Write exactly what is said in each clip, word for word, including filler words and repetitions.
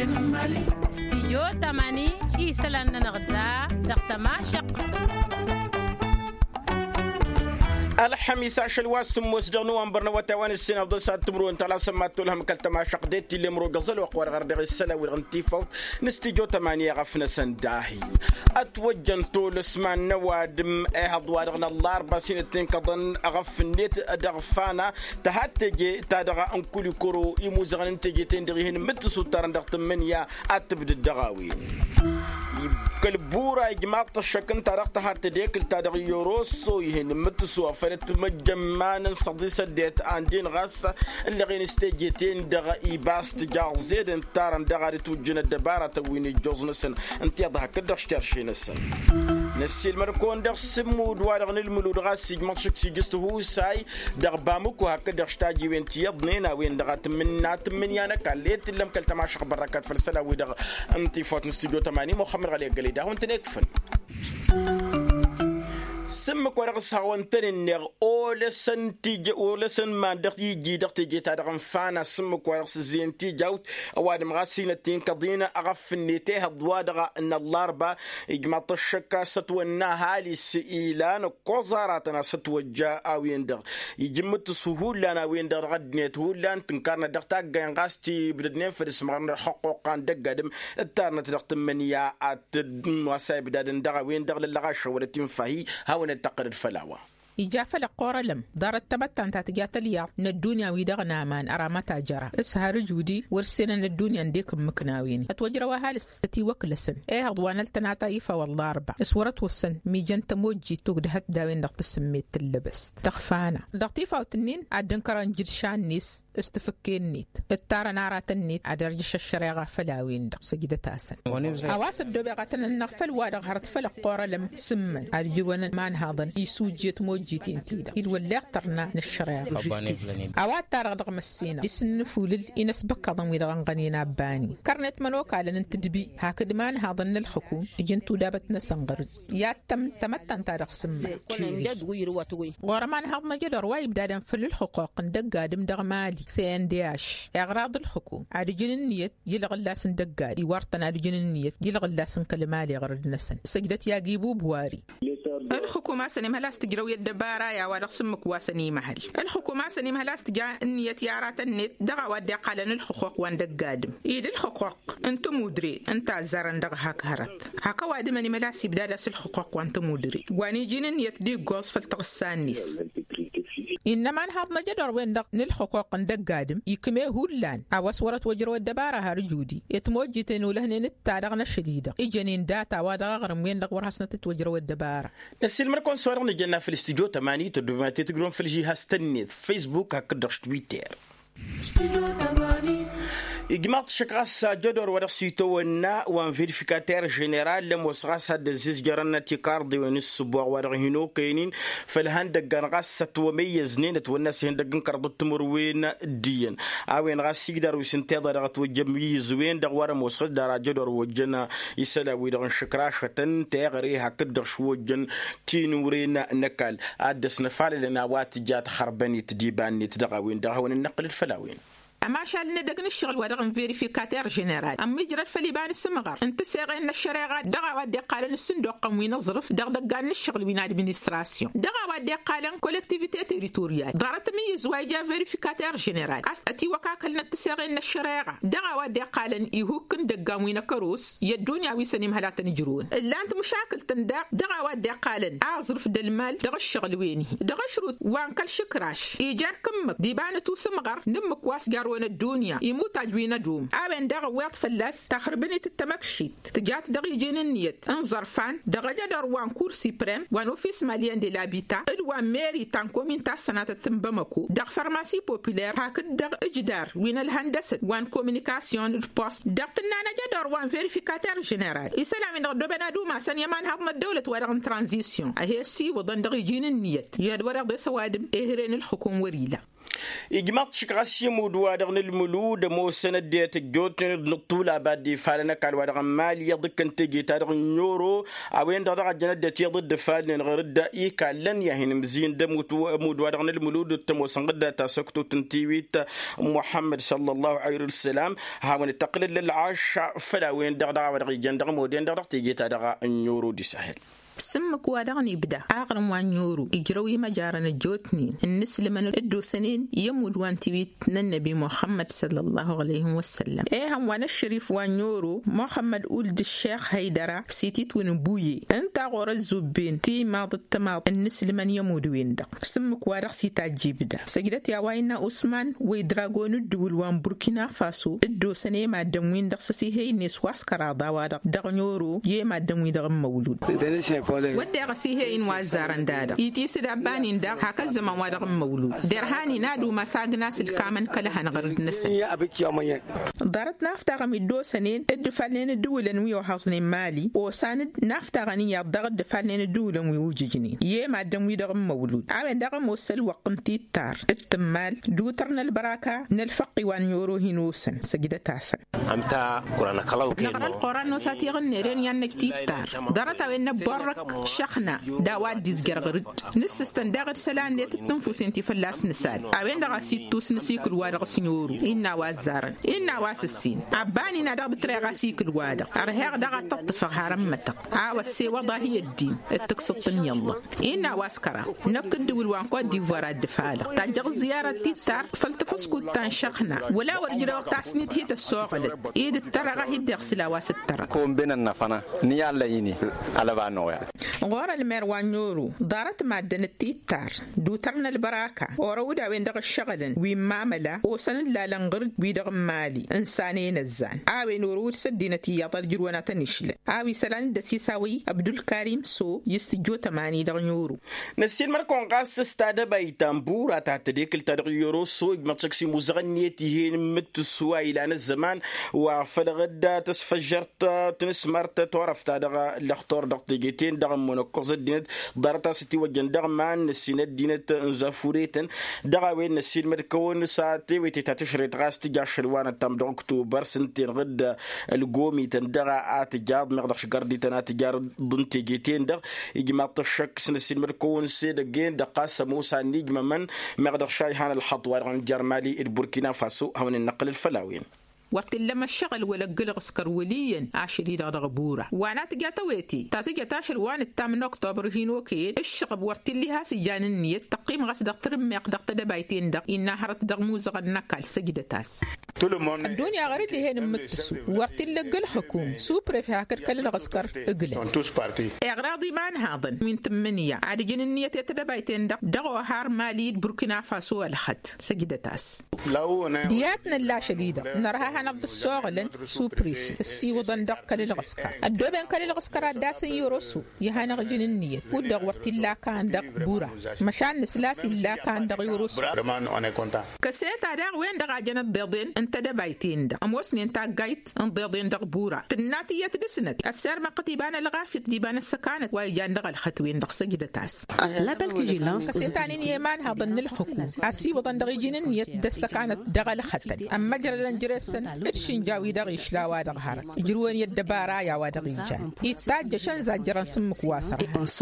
استيو تماني إيسلان نغدا دقتماشق الحميس عشر واسم وسجنوا أمبرنا وتوان السنة أفضل ساعة تمرو أنت لا سمعت لهم كلتما شقدت اللي مرو قزل وقوار غردغ السلا والغنتيفوت نستيجو تمانية غفنا سنداهي أتوجن طول اسمان نوادم إيه أضوارغنا الله أربع سنة تنقضن أغف النت أدغفانا تهاتجي تادغا أنكولي كورو يموزغن انتجي تندغيهن متسو تارندغ تمنيا أتبد الدغاوين كالبورا إجماع تشكن تارق تهاتديك التادغ يوروسو يهن متسو فرت مجمعنا صديسة ديت عندين غاسة اللي غين استجيتين دغا إيباس تجار زيد انتارن دغا رتوجنا الدبارة تويني جوز نسن انت يضحك كدغ شترشي نسن نسي المركون دغ سمو دوارغن الملود غاسي جمع شكسي جستو هو ساي دغ باموكو هكدغ شتاجي وين تيضنينا وين دغا تمنا تمنيانا كاليت اللي مكالتما شخ بركات فلسلا ويدغ انتي فوت نستيجو تماني محمد غالي قليدا هون تنكفن سمك ورق ساوانتن النغ أول سن تيجي أول سن ما دق يجي دق تيجي تدرم فانا سمك ورق زين تيجاوت أواد مغاسينة تين كضينا أغف النتيه الضوادغ إن اللاربة إجمع الشكا ستونا هالي سئيلان قزاراتنا ستوجا أو يندغ يجمت سهولنا ويندغ غدنيت هولان تنكرنا دق تاقين غاستي بدنا فرس مغرنا حقوقان دق قدم التارنا تدق تمنيا وسايب دادن دغ ويندغ للغاش ورتين فهي هاونا تقرد فلاوة إجافة لقورة لم دارت تبتان تاتجات الياط من الدنيا ويدغنا مان أرامتا جرى إسهار جودي ورسنا من الدنيا نديكم مكناويني أتوجروا هالستي وكلسن إيه أضوان التناتا إيفا والله أربع إسورت والسن ميجان تموجي تقدهت داوين دقت السميت اللبست تخفانا دقتيفا وتنين عدن كران جرشان نيس استفكين نيت التارا نارات النيت عدرجش الشريغة فلاوين دق سجدة تاسن أواس الدوبيغة النغفل وادغ هرت فلق قورة لم سمن أرجوانا مان هذا يسوجيت موجي جيتين تيدا يدول لقطرنا نشرع أوات تارغ دغم السينة جسن فولل إنس بكضم ويدغن غنينا باني كرنت منوك على ننتدبي هاكد مان هاضن الحكوم جنتو دابتنا سنغرز يا تم تمتن تارغ سمع غورمان هاضنا جدر وايب دادن فل الحقوق ندق قادم دغمالي سين دياش إغراض الحكوم عرجن النيت يلغ اللاسن دقاري يوارتنا عرجن النيت يلغ اللاسن كلمالي غرد نسن سجدت ياقيبو بواري الحكومة سنمها لا استجروا يدبارا يا ورقسمك واسني محل الحكومة سنمها لا استجا النية يارات النت دغا ودي قالن الحقوق واندق قادم إيد الحقوق انتم مدري انت زرن دغ هاك هرت هاكا وادي مني ملاسي بدادس الحقوق وانتم مدري واني جين النية دي قوص فالتغسان نيس إنما نهض مجدر وين دق نلحقوق ندق قادم يكمي هولان أواس ورت وجروا الدبارة هارجودي يتموجي تنو لهن نتادغنا الشديدة إجنين داتا وادغا غرم وين دق ورحسنا تتوجروا الدبارة نسي المركون سوارغنا جنا في الاستيجو تماني تدوماتي تقرون في الجهة ستنيت فيسبوك هكدرش تويتر إجماع شكراس جدور ورسيتو ونا وان فيريفيكاتير جنرال لم وسغاس هاد الزيز جرنا تيكاردي ونسبوع ورغينو كاينين فالهندق غاس ستوميز نين توناس هندق نكرض التمروين ديان اوين غاس يقدر وسنتيضا دغت وجمي زوين دغ موسخ دار جدور وجنا يسلاوي دغ شكراش فتن تيغري هكدر شوجن تينورين نكال ادس نفال لنا وات جات خربني تديباني تدغاوين دغ النقل الفلاوين أما شال ندقن الشغل ودغن فيريفيكاتير جنرال أم يجرى فليبان السمغر أنت سيغين الشريعة دغا ودي قالن الصندوق قوي نظرف دغ دقان الشغل وين ادمنستراسيون دغا ودي قالن كولكتيفيتي تيريتوريال دارت ميز وايجا فيريفيكاتير جنرال أتي وكاكل نتسيغين الشريعة دغا ودي قالن يهوكن دقان وين كروس يدونيا ويسنيم هلا تنجرون إلا أنت مشاكل تندق دغا ودي قالن أعزرف دالمال دغ الشغل ويني دغ شروط وان كل شكراش إيجار كمك ديبانة سمغر نمك واس جارو الدنيا يموت عجوين دوم أبن دغ ويط فلاس تخربني تتمكشيت تجات دغ يجين النيت انظرفان دغ جدر وان كورسي بريم وان اوفيس ماليان دي لابيتا الوان ميري تانكومين تا سنة تنبمكو دغ فارماسي بوبولير هاك دغ اجدار وين الهندسة وان كومينيكاسيون البوست دغ تنانا جدر وان فيريفيكاتير جنرال إسلامي دغ دوبنا دوما سن يمان هضم الدولة ورغم ترانزيسيون أهي السي وضن دغ يجين النيت ياد ورغ دي سوادم إهرين الحكوم وريلا إجماع شكراسي مودوادر المولود مو سنة ديت الجوت نطولة بعد فعلنا كالوادر مالي يضك أنت جيتار نيورو أوين دار جنة ديت ضد فعلن غرد إيكا لن يهين مزين دم مودوادر المولود تمو سنقد تسكتو تنتيويت محمد صلى الله عليه وسلم هاون التقليد للعاش فلا وين دار دار جندر مودين دار تيجيتار نيورو دي سهل سمك وادغن يبدا اغرم وان يورو يجروي مجارنا جوتنين النسل من الدو سنين يمود وان تبيت النبي محمد صلى الله عليه وسلم ايه هم وان الشريف وان يورو محمد ولد الشيخ هيدرا سيتيت ونبوي انت غور الزبين تي ماض التماض النسل من يمود ويندق سمك وادغ سيتا جيبدا سجدت يا وينا عثمان ويدراغون الدول وان بوركينا فاسو الدو سنين ما دموين دق سسي هي نسواس كرادا وادغ دغ يورو يما دموي دغ مولود ودي غسيه إن وزارن دادا يتيس دبانين دا هكذا زمان وادغ مولود درهاني نادو مساق ناس الكامن كلها نغرد نسن دارت نافتغ مدو سنين الدفالين الدولن ويو حصنين مالي وساند نافتغني يضغ الدفالين الدولن ويوججنين يما دم ويدغ مولود عوين دغ موسل وقمتي التار التمال دوترنا البراكة نلفقي وان يورو هنوسن سجدة تاسن أمتا قرآن كلاو كينو نقرأ القرآن نوساتي غنيرين يانك تيتار دارت وين برك شخنا داوات ديزغرغرد نسستن داغت سلان ديت تنفسين تفلاس نسال اوين دغا سيتوس نسيكل وادغ سنيورو إنا وازارن إنا واسسين عباني نادغ بتريغا سيكل وادغ ارهيغ دغا تطفق هرمتق عاوسي وضع هي الدين التقسطن يلا إنا واسكرا نكد والوان كو ديفوار الدفالق تاجغ زيارة تيتار فلتفسكو تان شخنا ولا ورجل وقت عسنيت هي تسوغلت ايد الترغا هي دغسلا واستر كون بين النفنا نيالا يني على بانو غور المروان يورو دارت مادن التيتار دوترنا البراكة ورودا وين دغ الشغلن وماملا وسن لا لنغرد بيدغ مالي انساني نزان اوي نورود سدينتي يطل جروانا تنشل اوي سلان دسيساوي عبد الكريم سو يستجو تماني دغ يورو نسين مركون قاس استادا بايتامبورا تحت ديك التاريخ يورو سو متسكسي مزغنيتي هين متسوا الى الزمان وفلغدا تسفجرت تنسمرت تعرف تادا الاخطار دغ تيجيتين دغ منقص الدين دارتا ستي وجن دغمان السنة دينة زافوريتن دغاوين السين مركون ساعتي وتتشريط غاستي جاشلوانا تام أكتوبر سنتين غد القومي تندغا اتجاد مقدرش قردي تناتجار ضنتي جيتين دغ يجمع طشك سن السين مركون سيدقين دقاس موسى نجم من مقدرش شايحان الحطوار عن جرمالي البوركينا فاسو هون النقل الفلاوين وقت لما الشغل ولا قلق سكر وليا عشري دغ بورا وانا تجاتا ويتي تاتي تاشر وان التامن اكتوبر هينوكين الشغب وقت اللي ها سجان النية تقيم غس دغ ترم يقدق تدبايتين دغ إنها حرت دغ موزغ النكال سجدة تاس الدنيا غريب لي هين متسو وقت اللي قل حكوم سوبر في هاكر كل غسكر اقلن اغراضي مان هاضن من تمنية عادي جن النية تدبايتين دغ دغو هار مالي بوركينا فاسو الحد سجدة تاس دياتنا لا شديدة نراها نبض السوغلن سوبريف السي وضن دق كالغسكر الدوبين كالغسكر داس يوروسو يهانا غجن النية ودغ وقت لا كان دق بورا مشان نسلاسي لا كان دق يوروسو كسيتا دغ وين دغ جن الضيضين انت دبايتين دغ اموسني انت قايت انضيضين دغ بورا تناتي يتدسنت السير ما قتيبان الغافط ديبان السكانت ويجان دغ الختوين دغ سجدة تاس لا بلكي لانس كسيتا نين يمان هضن الحكوم السي وضن دغ جن النية دسكانت دغ الختن اما جرلن جرسن إرشين جاوي دغي شلا وادغ هارت جروان يدبارا يا وادغ يجان يتاج شنزا جران سمك واسر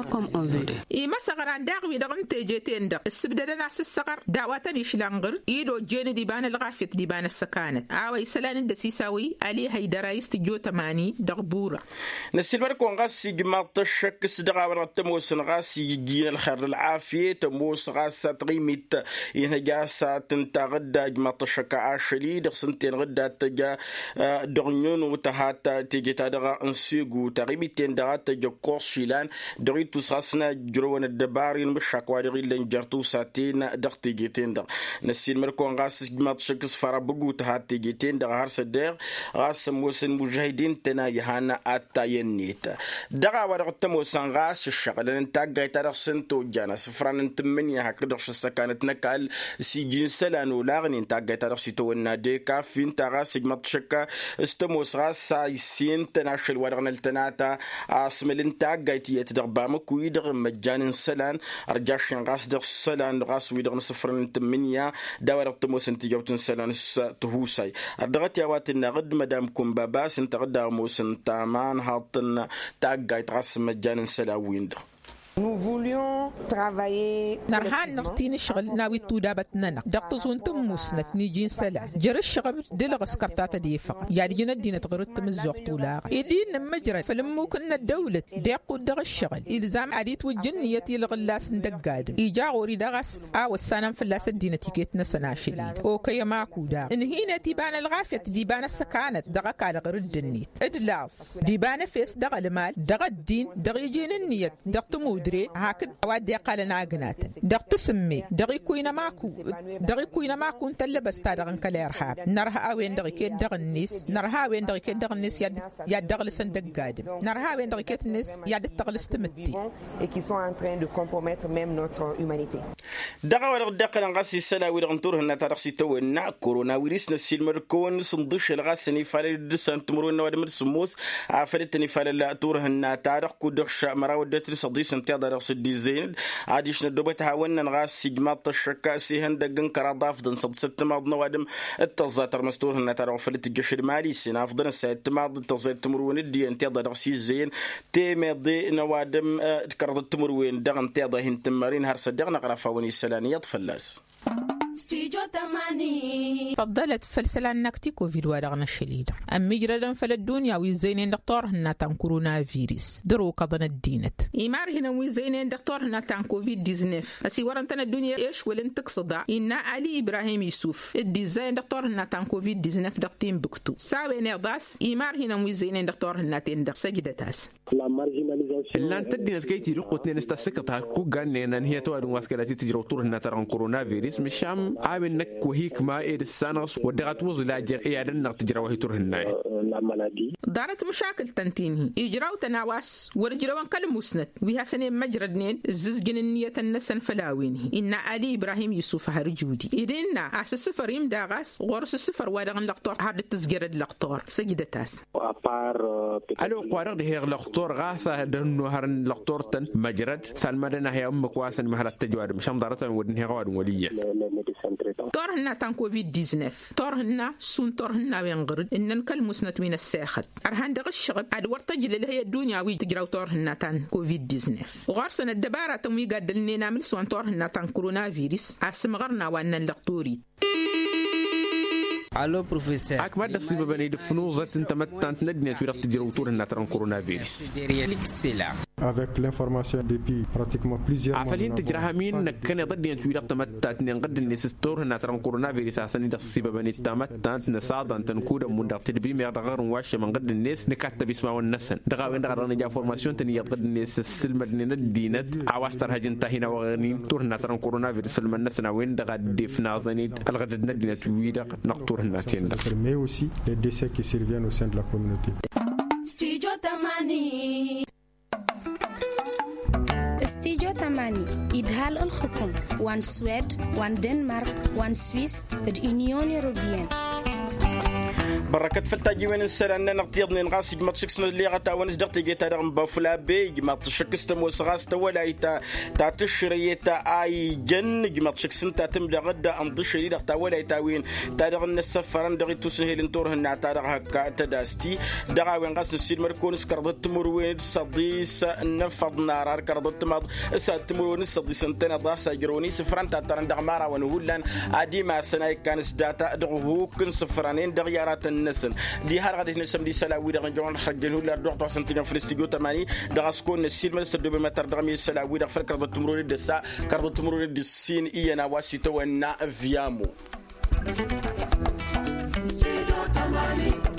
إي ما سغران داغوي دغن تيجيتين دغ السبدة ناس السغر دعواتن يشلانغر إيدو جين ديبان الغافت ديبان السكانت عاوي سلان الدسيساوي علي هيدرا يستجو تماني دغ بورا نسيل مركون غاسي جمال تشك سدغا ورتموس غاسي يجين الخير العافية تموس غاسا تغيميت ينجاسا تنتغدا جمال تشك عاشلي دغ سنتين غدا تجا دغنيون وتهات تيجي تدغا انسيغو تغيميتين دغا تجا كورشيلان دغي تساسنا جروان الدبارين مشاكوا دغي لنجرتو ساتين دغ تيجيتين دغ نسيل مركون غاس جمات شكس فرابغو تهات تيجيتين دغ هارس دير غاس موسن مجاهدين تنا يهانا اتاينيت دغا ورغ تموسن غاس الشغل انت غايت دغ سنتو جانا سفران انت من يحك دغ سكانت نكال سيجين سلان ولاغني انت غايت دغ سيتو نادي كافين تغ غاس جمط شكا استموس غاس سايسين تناشل ورغن التناتا اسملين تاغايتي يتدغبامك ويدغ مجان سلان ارجاشن غاس دغ سلان غاس ويدغ صفر تمنيا داور التموس انت جوتن سلان تهوساي ادغت يا واتنا غد مدام كوم باباس انت غد موسن تامان حاطن تاغايت غاس مجان سلا ويندغ. Nous voulions travailler. نرحان نغتين الشغل ناوي تودابتنا دقتزون تموسنت نيجين سلا جر الشغل دلغ سكرتات ديفق يعني جنا دينا تغرت مزوق طولا يدين مجرى فلمو كنا الدولة ديقو دغ الشغل إلزام عديت والجنية الغلاس ندقاد إيجا غوري دغس آو السنة فلاس الدينة تيكيتنا سنا شديد أوكي ماكو دا إن هنا ديبان الغافية ديبان السكانت دغك على غير الجنيت إدلاس ديبان فيس دغ المال دغ الدين دغ يجين النية دغ تمود هاكد وادي قال ناقنات دغ تسمي دغ كوينا ماكو دغ كوينا ماكو انت اللي بس تادغن كلا يرحاب نرها وين دغ كيد دغ الناس نرها وين دغ كيد دغ الناس يد يد دغ لسن دقادم نرها وين دغ كيد الناس يد تغلس تمتي et qui sont en train de compromettre même notre humanité دغ ورغ دقل نغسي سلا ويرغ نتور هنا تارخسي تو نا كورونا فيروس نسيل مركون صندوش الغاسني فال دسن تمرون ودمر سموس عفرتني فال تور هنا تارخ كودخ مراودت صديس انت درس الديزاين عاديش ندوبت هاونا نغاس سجمات الشركة سيهن دقن كرضاف دن صد ست ماض نوادم التزاتر مستور هنا ترى فلت الجشر مالي سنا أفضل السات ماض التزات تمرون الدي انت درس الزين تيمضي نوادم كرض التمرون دغن تيضا هن تمرين هرس دغن غرفاوني السلانية فلاس فضلت فلسلان نكتي كوفيد ورغنا الشليدة أم مجردا فلالدنيا ويزينين دكتور هنا تان كورونا فيروس درو قضنا الدينت إمار هنا ويزينين دكتور هنا تان كوفيد ديزنف أسي ورنتنا الدنيا إيش ولن تقصدا إنا علي إبراهيم يوسف الديزاين دكتور هنا تان كوفيد ديزنف دكتين بكتو ساوي نغداس إمار هنا ويزينين دكتور هنا تين دك سجدتاس لان تدينت كيتي رقوتني نستسقطها كوغان ان هي تو واسكلاتي تجرو طور هنا ترى كورونا فيروس مشام عامل نك وهيك ما إيد السانس ودغت وزلا جر إيادن تجرا وهي تور هنا لا مالادي دارت مشاكل تنتيني إجراو تناواس ورجراوان كلم مسند ويها سنة مجردنين ززجن النية النسن فلاوينه إن علي إبراهيم يوسف هرجودي إذن أس السفر يم داغاس غرس السفر ودغن لقطور هذا التسجيل لقطور سجدتاس ألو قارق ده لقطور غاثة دهنو هرن لقطور تن مجرد سلمدنا هي أم كواسن مهلا التجوار مشام دارتن ودن هي غاد ولية طور هنا تان كوفيد ديزنف طور هنا سون طور هنا وينغرد إنن كل مسند من الساخت أرهان دغ الشغب أدور تجل اللي هي الدنيا وي تجراو طور هنا تان كوفيد ديزنف وغارسنا الدبارة تموي قادلني نعمل سوان طور هنا تان كورونا فيروس أسمغرنا وأن اللقطوري Allô professeur. أكبر دسيبة بني دفنوزة انت متانت ندني في رقت جروتور الناتران كورونا فيروس. Avec l'information depuis pratiquement plusieurs mois. عفلين تجرها مين نكنا ضدني في رقت متات نقد النسستور الناتران كورونا فيروس عشان دسيبة بني تامت نصاد أن تنكود من دقت البيم يرغر واش من قد الناس نكتب بيسمعوا النسن. دقا وين دقا راني جا فورماسيون تاني يقد الناس السلم دنيا الدينات عواستر هجن تهينا وغنين تور الناتران كورونا فيروس في النسن وين دقا دفنا زنيد الغد الندنيا تويدا نقطور mais aussi les décès qui surviennent au sein de la communauté. Studio Tamani Studio Tamani إدهال الحكم وان سويد وان دنمارك وان سويس اليونيون الأوروبية بركة فلتاجي وين السنة نقتيضني نغاسي جمع تشكسنا اللي غتا ونزدقتي جيتا رغم بافلا بي جمع تشكستم وسغاستا ولا يتا تا تشريتا اي جن جمع تشكسن تا تمدى غدا امضشري دغتا ولا يتا وين تا رغن السفران دغي تسهيل انتور هنا تا رغ هكا تداستي دغا وين غاس نسير مركونس كردت مروين صديس نفض نار كردت مض سات مروين صديس انتنا ضاسا جروني سفران تا ترن دغ مارا ونهولان ادي ما سناي كانس داتا دغو كن سفرانين دغيارات النسن دي هار غادي نسم دي سلاوي دغ جون حجنو لا دوق سنتين في الاستوديو ثمانية دغ سكون السيل مس دو متر دغ مي سلاوي دغ فرق كردت مروري دسا كردت مروري دسين اينا واسيتو ونا فيامو سيدو ثمانية